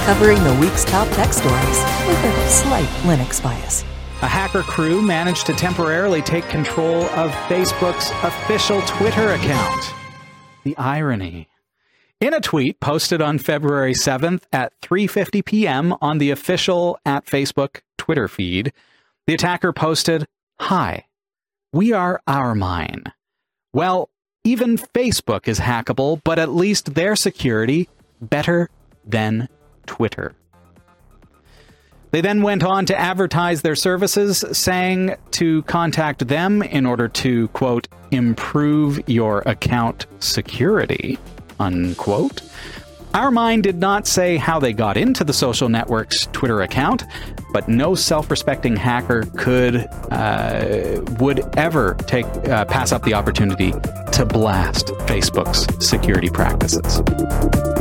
covering the week's top tech stories with a slight Linux bias. A hacker crew managed to temporarily take control of Facebook's official Twitter account. The irony. In a tweet posted on February 7th at 3:50 p.m. on the official @Facebook Twitter feed, the attacker posted, "Hi, we are Ourmine." Well, even Facebook is hackable, but at least their security better than Twitter. They then went on to advertise their services, saying to contact them in order to, quote, improve your account security, unquote. Ourmine did not say how they got into the social network's Twitter account, but no self-respecting hacker would ever pass up the opportunity to blast Facebook's security practices.